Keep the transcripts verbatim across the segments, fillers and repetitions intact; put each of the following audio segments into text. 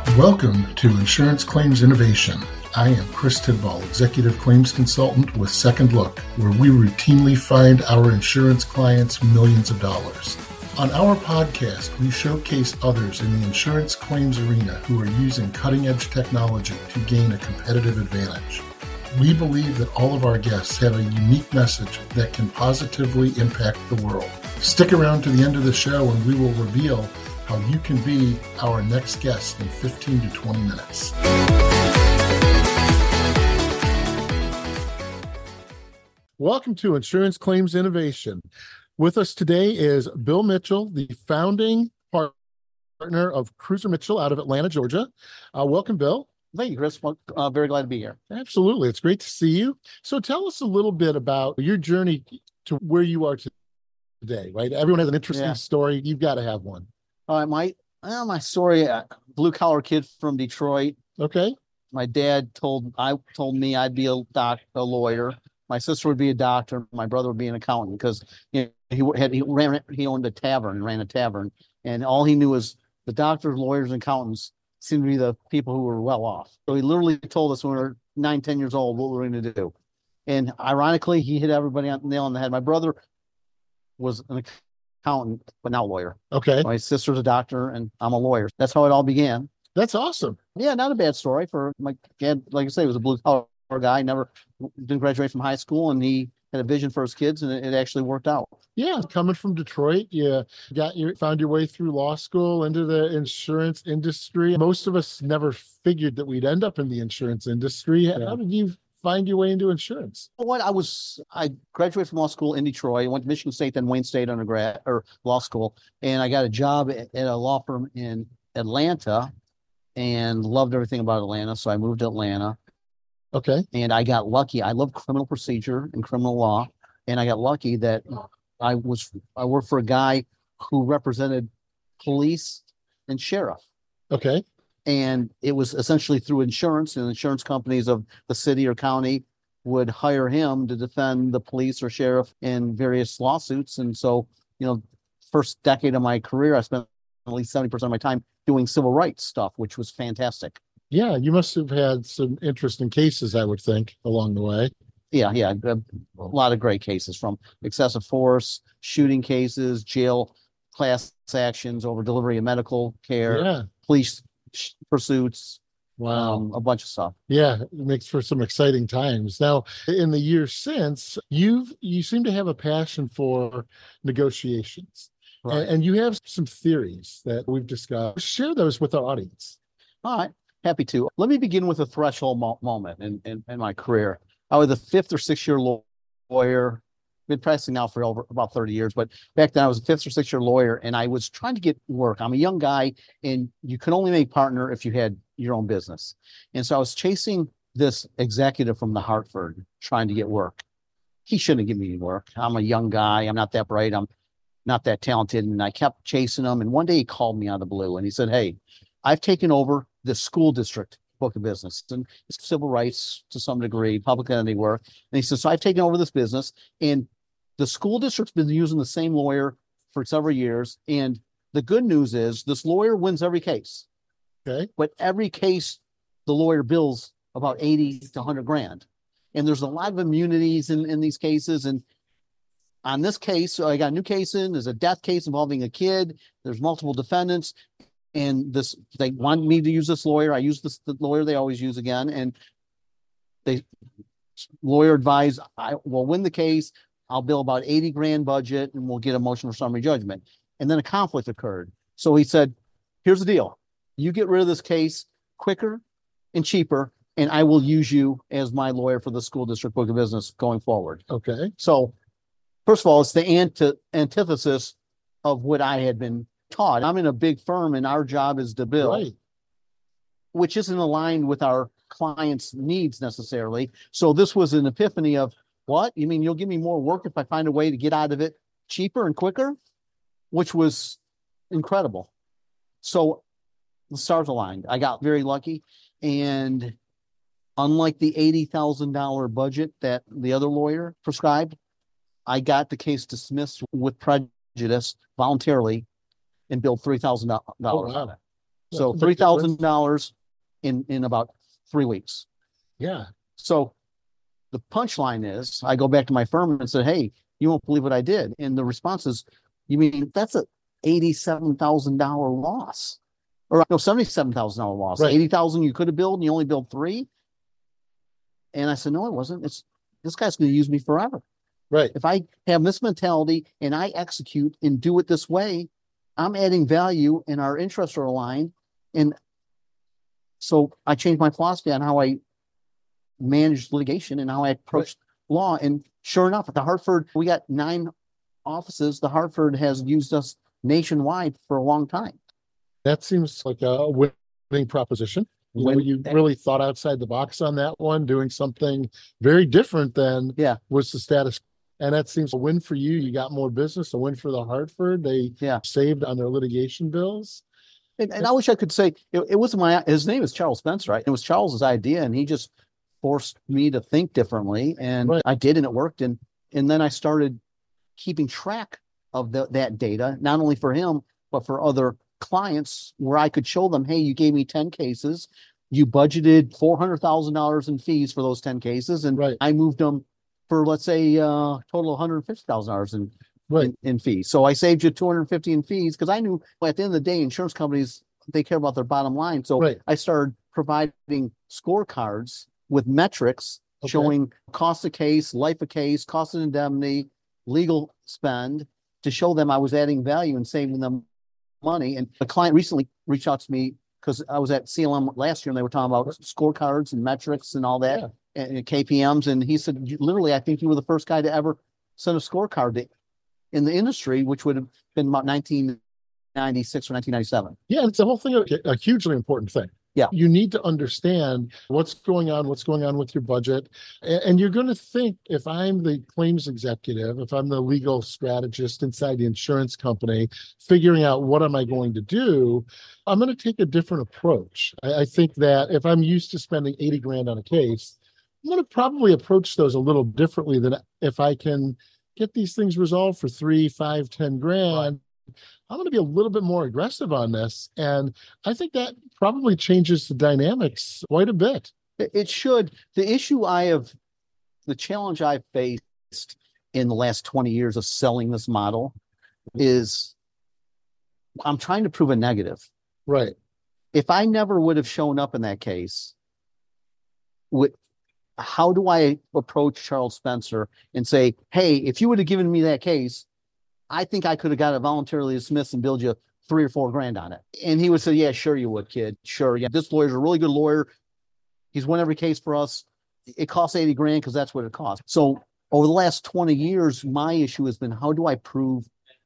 Welcome to Insurance Claims Innovation. I am Chris Tidball, Executive Claims Consultant with Second Look, where we routinely find our insurance clients millions of dollars. On our podcast, we showcase others in the insurance claims arena who are using cutting-edge technology to gain a competitive advantage. We believe that all of our guests have a unique message that can positively impact the world. Stick around to the end of the show and we will reveal how you can be our next guest in fifteen to twenty minutes. Welcome to Insurance Claims Innovation. With us today is Bill Mitchell, the founding partner of Cruiser Mitchell out of Atlanta, Georgia. Uh, welcome, Bill. Thank you, Chris. Well, uh, very glad to be here. Absolutely. It's great to see you. So tell us a little bit about your journey to where you are today, right? Everyone has an interesting Yeah. story. You've got to have one. Uh, my well, my story, uh, blue collar kid from Detroit. Okay. My dad told I told me I'd be a doc, a lawyer. My sister would be a doctor. My brother would be an accountant because you know, he had he ran he owned a tavern, ran a tavern, and all he knew was the doctors, lawyers, and accountants seemed to be the people who were well off. So he literally told us when we were nine, ten years old what we were going to do. And ironically, he hit everybody on the nail on the head. My brother was an accountant, but now a lawyer. Okay. My sister's a doctor, and I'm a lawyer. That's how it all began. That's awesome. Yeah, not a bad story for my dad. Like I say, he was a blue collar guy. Never didn't graduate from high school, and he had a vision for his kids, and it, it actually worked out. Yeah, coming from Detroit, you got your found your way through law school into the insurance industry. Most of us never figured that we'd end up in the insurance industry. Yeah. How did you find your way into insurance? You know what? I was I graduated from law school in Detroit. I went to Michigan State, then Wayne State undergrad or law school, and I got a job at, at a law firm in Atlanta, and loved everything about Atlanta. So I moved to Atlanta. Okay. And I got lucky. I love criminal procedure and criminal law, and I got lucky that I was I worked for a guy who represented police and sheriff. Okay. And it was essentially through insurance, and insurance companies of the city or county would hire him to defend the police or sheriff in various lawsuits. And so, you know, first decade of my career, I spent at least seventy percent of my time doing civil rights stuff, which was fantastic. Yeah, you must have had some interesting cases, I would think, along the way. Yeah, yeah, a, a lot of great cases, from excessive force, shooting cases, jail class actions over delivery of medical care, Yeah. police sh- pursuits, Wow. um, a bunch of stuff. Yeah, it makes for some exciting times. Now, in the years since, you've you seem to have a passion for negotiations. Right. And, and you have some theories that we've discussed. Share those with our audience. All right, happy to. Let me begin with a threshold mo- moment in, in, in my career. I was a fifth or sixth year law- lawyer. Been practicing now for over about thirty years, but back then I was a fifth or sixth year lawyer, and I was trying to get work. I'm a young guy, and you can only make partner if you had your own business. And so I was chasing this executive from the Hartford trying to get work. He shouldn't have given me any work. I'm a young guy. I'm not that bright. I'm not that talented. And I kept chasing him. And one day he called me out of the blue and he said, "Hey, I've taken over the school district book of business, and it's civil rights to some degree, public entity work." And he said, "So I've taken over this business, and the school district's been using the same lawyer for several years. And the good news is this lawyer wins every case. Okay. But every case, the lawyer bills about eighty to one hundred grand. And there's a lot of immunities in, in these cases. And on this case, so I got a new case in, there's a death case involving a kid. There's multiple defendants. And this, they want me to use this lawyer. I use this the lawyer they always use again. And they lawyer advised, I will win the case. I'll bill about eighty grand budget, and we'll get a motion for summary judgment." And then a conflict occurred. So he said, "Here's the deal. You get rid of this case quicker and cheaper, and I will use you as my lawyer for the school district book of business going forward." Okay. So first of all, it's the anti- antithesis of what I had been taught. I'm in a big firm, and our job is to bill, Right. which isn't aligned with our clients' needs necessarily. So this was an epiphany of, what? You mean you'll give me more work if I find a way to get out of it cheaper and quicker? Which was incredible. So the stars aligned. I got very lucky. And unlike the eighty thousand dollars budget that the other lawyer prescribed, I got the case dismissed with prejudice voluntarily and billed three thousand dollars Oh, wow. on it. So That's a big three thousand difference. dollars in, in about three weeks. Yeah, So the punchline is I go back to my firm and said, hey, you won't believe what I did. And the response is, you mean that's a eighty-seven thousand dollars loss? Or no, seventy-seven thousand dollars loss. right, eighty thousand you could have billed and you only billed three. And I said, no, it wasn't. It's this guy's going to use me forever. right. If I have this mentality and I execute and do it this way, I'm adding value and our interests are aligned. And so I changed my philosophy on how I manage litigation and how I approach law. And sure enough, at the Hartford, we got nine offices. The Hartford has used us nationwide for a long time. That seems like a winning proposition. You know, When- you really thought outside the box on that one, doing something very different than Yeah. was the status. And that seems a win for you. You got more business, a win for the Hartford. They Yeah. saved on their litigation bills. And, and I wish I could say it, it wasn't my, his name is Charles Spencer, right? It was Charles's idea, and he just forced me to think differently. And Right. I did, and it worked. And, and then I started keeping track of the, that data, not only for him, but for other clients, where I could show them, hey, you gave me ten cases. You budgeted four hundred thousand dollars in fees for those ten cases. And Right. I moved them for, let's say, uh, total one hundred fifty thousand dollars in Right. in, in fees. So I saved you two hundred fifty in fees because I knew at the end of the day, insurance companies, they care about their bottom line. So Right. I started providing scorecards with metrics Okay. showing cost of case, life of case, cost of indemnity, legal spend, to show them I was adding value and saving them money. And a client recently reached out to me because I was at C L M last year and they were talking about scorecards and metrics and all that, Yeah. and, and K P Ms. And he said, "You- literally, I think you were the first guy to ever send a scorecard to, in the industry, which would have been about nineteen ninety-six or nineteen ninety-seven. Yeah, it's the whole thing, a, a hugely important thing. Yeah. You need to understand what's going on, what's going on with your budget. And, and you're going to think, if I'm the claims executive, if I'm the legal strategist inside the insurance company, figuring out what am I going to do, I'm going to take a different approach. I, I think that if I'm used to spending eighty grand on a case, I'm going to probably approach those a little differently than if I can get these things resolved for three, five, ten grand. I'm going to be a little bit more aggressive on this. And I think that probably changes the dynamics quite a bit. It, it should. The issue I have, the challenge I've faced in the last twenty years of selling this model is I'm trying to prove a negative. Right. If I never would have shown up in that case, would, how do I approach Charles Spencer and say, hey, if you would have given me that case, I think I could have got it voluntarily dismissed and billed you three or four grand on it. And he would say, yeah, sure you would, kid. Sure. Yeah. This lawyer's a really good lawyer. He's won every case for us. It costs eighty grand because that's what it costs. So over the last twenty years, my issue has been, how do I prove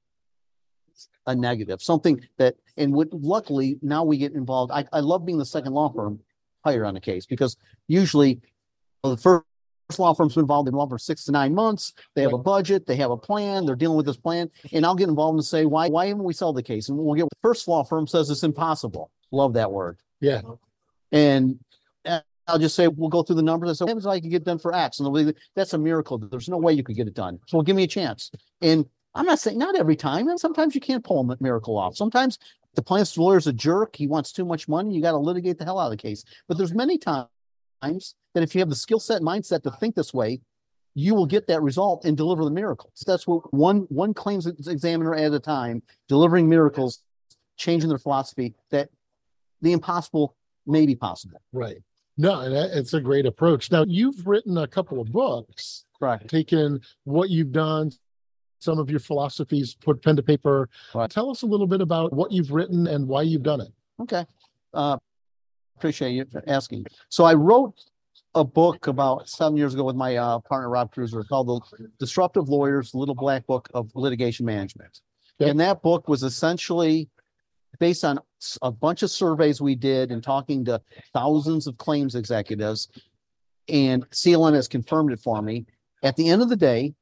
a negative? Something that, and what, luckily now we get involved. I, I love being the second law firm hired on a case, because usually well, the first law firm's been involved in law for six to nine months. They have a budget, they have a plan, they're dealing with this plan. And I'll get involved and say, why, why haven't we sell the case? And we'll get, the first law firm says it's impossible. Love that word. Yeah. And I'll just say, we'll go through the numbers. I say, what I could get done for X? And they'll be, that's a miracle. There's no way you could get it done. So give me a chance. And I'm not saying not every time. And sometimes you can't pull a miracle off. Sometimes the plaintiff's lawyer's a jerk. He wants too much money. You got to litigate the hell out of the case. But there's many times that if you have the skill set and mindset to think this way, you will get that result and deliver the miracles. That's what one, one claims examiner at a time, delivering miracles, changing their philosophy, that the impossible may be possible. Right. No, and that- it's a great approach. Now, you've written a couple of books, Correct. taken what you've done, some of your philosophies, put pen to paper. Right. Tell us a little bit about what you've written and why you've done it. Okay. Uh, appreciate you asking. So I wrote a book about seven years ago with my uh, partner, Rob Cruiser, called The Disruptive Lawyers, Little Black Book of Litigation Management. Okay. And that book was essentially based on a bunch of surveys we did and talking to thousands of claims executives, and C L M has confirmed it for me. At the end of the day,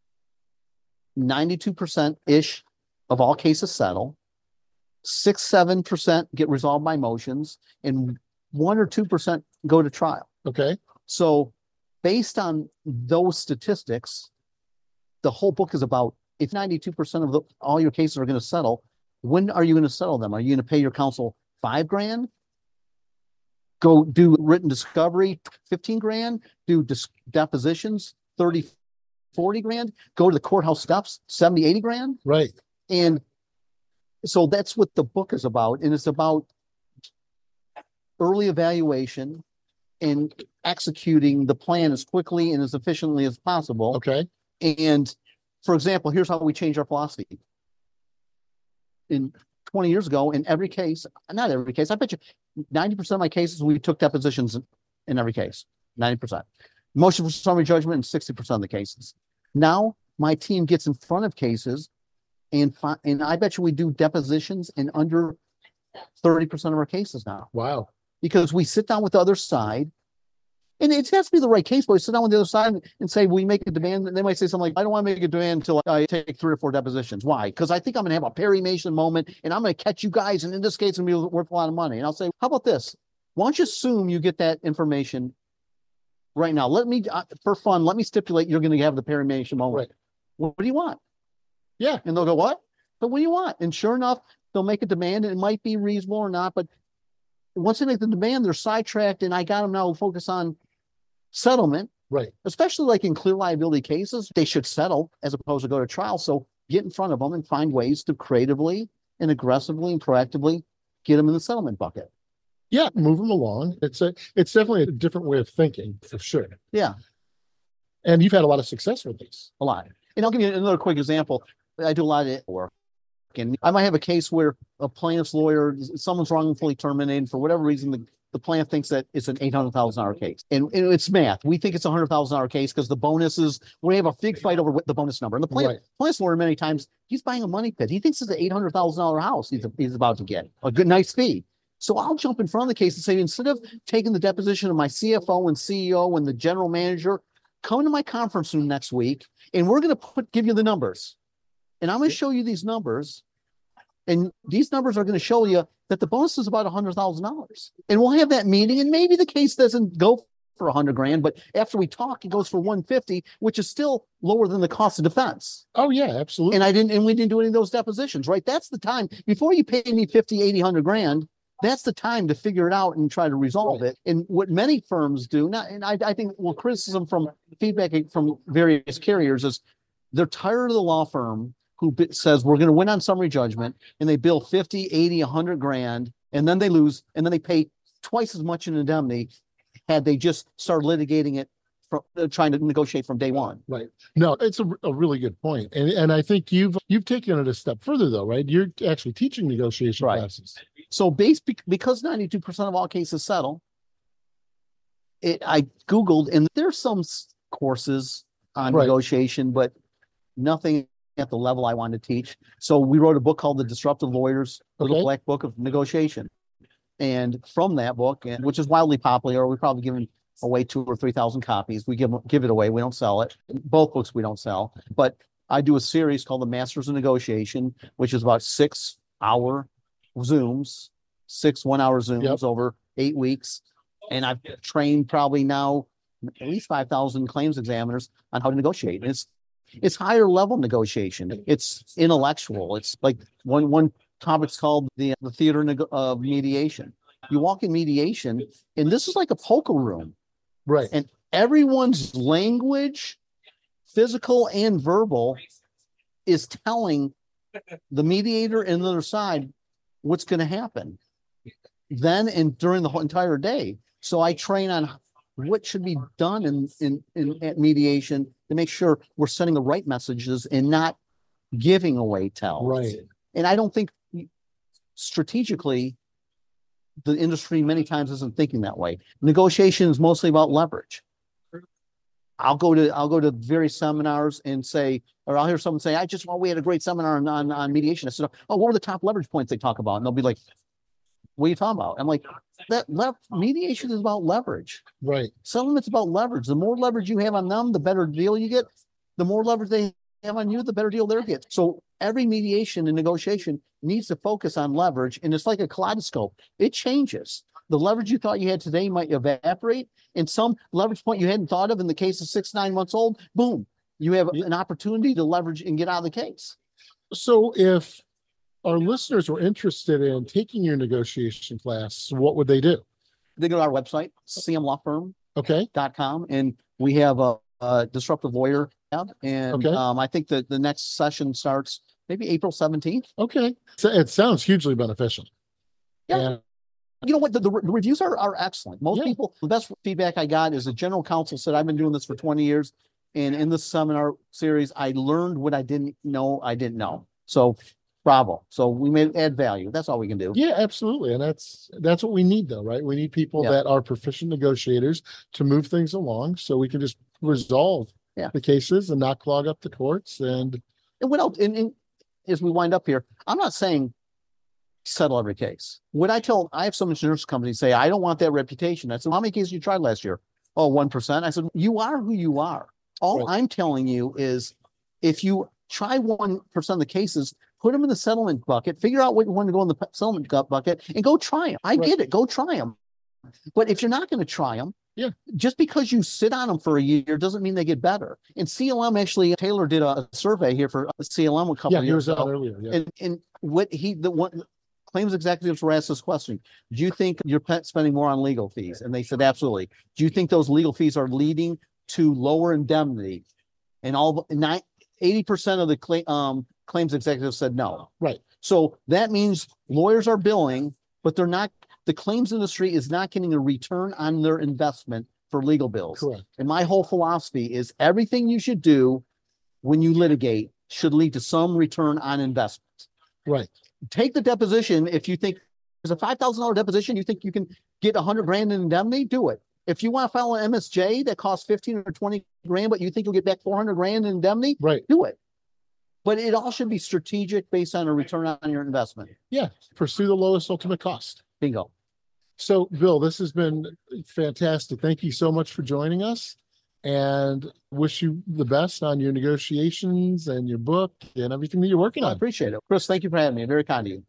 ninety-two percent-ish of all cases settle, six, seven percent get resolved by motions, and one or two percent go to trial. Okay. So based on those statistics, the whole book is about, if ninety-two percent of the, all your cases are going to settle, when are you going to settle them? Are you going to pay your counsel five grand. Go do written discovery, fifteen grand. Do dis- depositions, thirty, forty grand. Go to the courthouse steps, seventy, eighty grand. Right. And so that's what the book is about. And it's about early evaluation and executing the plan as quickly and as efficiently as possible. Okay. And for example, here's how we change our philosophy. In twenty years ago, in every case, not every case, I bet you ninety percent of my cases, we took depositions in, in every case, ninety percent. Motion for summary judgment in sixty percent of the cases. Now my team gets in front of cases and, fi- and I bet you we do depositions in under thirty percent of our cases now. Wow. Because we sit down with the other side, and it has to be the right case, but we sit down with the other side and say, we make a demand. And they might say something like, I don't want to make a demand until I take three or four depositions. Why? Because I think I'm going to have a Perry Mason moment and I'm going to catch you guys. And in this case, it's going to be worth a lot of money. And I'll say, how about this? Why don't you assume you get that information right now? Let me, uh, for fun, let me stipulate you're going to have the Perry Mason moment. Right. What, what do you want? Yeah. And they'll go, what? But what do you want? And sure enough, they'll make a demand and it might be reasonable or not, but once they make the demand, they're sidetracked, and I got them now to focus on settlement. Right. Especially like in clear liability cases, they should settle as opposed to go to trial. So get in front of them and find ways to creatively and aggressively and proactively get them in the settlement bucket. Yeah, move them along. It's a, it's definitely a different way of thinking for sure. Yeah. And you've had a lot of success with these. A lot. And I'll give you another quick example. I do a lot of work. And I might have a case where a plaintiff's lawyer, someone's wrongfully terminated for whatever reason, the, the plaintiff thinks that it's an eight hundred thousand dollars case. And, and it's math. We think it's a one hundred thousand dollars case because the bonuses, we have a big fight over what the bonus number. And the plaintiff, Right. plaintiff's lawyer, many times, he's buying a money pit. He thinks it's an eight hundred thousand dollars house he's, he's about to get. A good, nice fee. So I'll jump in front of the case and say, instead of taking the deposition of my C F O and C E O and the general manager, come to my conference room next week, and we're going to put give you the numbers. And I'm going to show you these numbers. And these numbers are going to show you that the bonus is about one hundred thousand dollars. And we'll have that meeting, and maybe the case doesn't go for one hundred grand, but after we talk, it goes for one hundred fifty, which is still lower than the cost of defense. Oh, yeah, absolutely. And I didn't, and we didn't do any of those depositions, right? That's the time before you pay me fifty, eighty, one hundred grand. That's the time to figure it out and try to resolve it. And what many firms do, not, and I, I think, well, criticism from feedback from various carriers is they're tired of the law firm who says we're going to win on summary judgment, and they bill fifty, eighty, one hundred grand, and then they lose, and then they pay twice as much in indemnity had they just started litigating it from uh, trying to negotiate from day one. Right. No, it's a, a really good point. And and I think you've you've taken it a step further though, right? You're actually teaching negotiation Right. classes. So base because ninety-two percent of all cases settle, it I Googled, and there's some courses on Right. negotiation, but nothing at the level I wanted to teach. So we wrote a book called The Disruptive Lawyers, Little Okay. Black Book of Negotiation. And from that book, and which is wildly popular, we probably given away two or three thousand copies. We give give it away. We don't sell it. Both books we don't sell. But I do a series called The Masters of Negotiation, which is about six hour Zooms, six one hour Zooms Yep. over eight weeks. And I've trained probably now at least five thousand claims examiners on how to negotiate. And it's It's higher level negotiation. It's intellectual. It's like one one topic's called the the theater nego- of mediation. You walk in mediation, and this is like a poker room. Right. And everyone's language, physical and verbal, is telling the mediator and the other side what's going to happen then and during the whole entire day. So I train on what should be done in, in, in at mediation to make sure we're sending the right messages and not giving away tells. Right. And I don't think strategically the industry many times isn't thinking that way. Negotiation is mostly about leverage. I'll go to I'll go to various seminars and say, or I'll hear someone say, I just, well, we had a great seminar on, on, on mediation. I said, oh, what were the top leverage points they talk about? And they'll be like, what are you talking about? I'm like, that le- mediation is about leverage. Right. Settlement's about leverage. The more leverage you have on them, the better deal you get. The more leverage they have on you, the better deal they get. So every mediation and negotiation needs to focus on leverage. And it's like a kaleidoscope. It changes. The leverage you thought you had today might evaporate. And some leverage point you hadn't thought of in the case of six, nine months old, boom, you have Yeah. an opportunity to leverage and get out of the case. So if our listeners were interested in taking your negotiation class, what would they do? They go to our website, c m law firm Okay. dot com, and we have a, a disruptive lawyer tab. And Okay. um, I think that the next session starts maybe April seventeenth. Okay. So it sounds hugely beneficial. Yeah. And You know what? The, the, the reviews are, are excellent. Most Yeah. people, the best feedback I got is the general counsel said, I've been doing this for twenty years. And in this seminar series, I learned what I didn't know I didn't know. So bravo. So we made add value. That's all we can do. Yeah, absolutely. And that's that's what we need though, right? We need people Yeah. that are proficient negotiators to move things along so we can just resolve Yeah. the cases and not clog up the courts. And And what else? And, and as we wind up here, I'm not saying settle every case. What I tell, I have some insurance companies say, I don't want that reputation. I said, how many cases you tried last year? Oh, one percent. I said, you are who you are. All Right. I'm telling you is if you try one percent of the cases, put them in the settlement bucket, figure out what you want to go in the pe- settlement gu- bucket and go try them. I Right. get it. Go try them. But if you're not going to try them, Yeah. just because you sit on them for a year doesn't mean they get better. And C L M actually, Taylor did a survey here for C L M a couple yeah, of he years was ago. on earlier. Yeah. And, and what he, the one claims executives were asked this question. Do you think you're pe- spending more on legal fees? And they said, absolutely. Do you think those legal fees are leading to lower indemnity? And all nine, eighty percent of the claim, um, claims executives said no. Right. So that means lawyers are billing, but they're not, the claims industry is not getting a return on their investment for legal bills. Correct. And my whole philosophy is everything you should do when you litigate should lead to some return on investment. Right. Take the deposition. If you think there's a five thousand dollar deposition, you think you can get a hundred grand in indemnity, do it. If you want to file an M S J that costs fifteen or twenty grand, but you think you'll get back four hundred grand in indemnity, Right. do it. But it all should be strategic based on a return on your investment. Yeah. Pursue the lowest ultimate cost. Bingo. So, Bill, this has been fantastic. Thank you so much for joining us and wish you the best on your negotiations and your book and everything that you're working I on. appreciate it. Chris, thank you for having me. Very kind of you.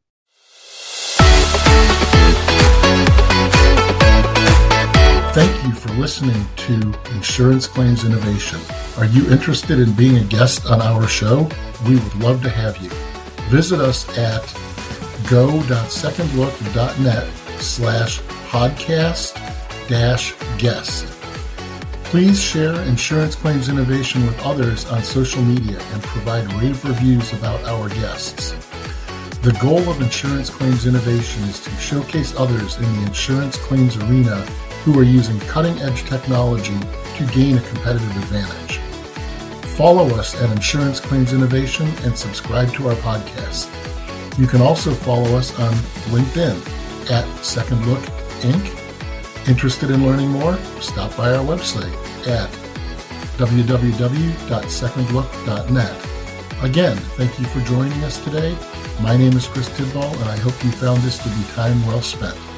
Thank you for listening to Insurance Claims Innovation. Are you interested in being a guest on our show? We would love to have you. Visit us at go.secondlook.net slash podcast dash guest. Please share Insurance Claims Innovation with others on social media and provide rave reviews about our guests. The goal of Insurance Claims Innovation is to showcase others in the insurance claims arena who are using cutting-edge technology to gain a competitive advantage. Follow us at Insurance Claims Innovation and subscribe to our podcast. You can also follow us on LinkedIn at Second Look Incorporated. Interested in learning more? Stop by our website at w w w dot second look dot net. Again, thank you for joining us today. My name is Chris Tidball, and I hope you found this to be time well spent.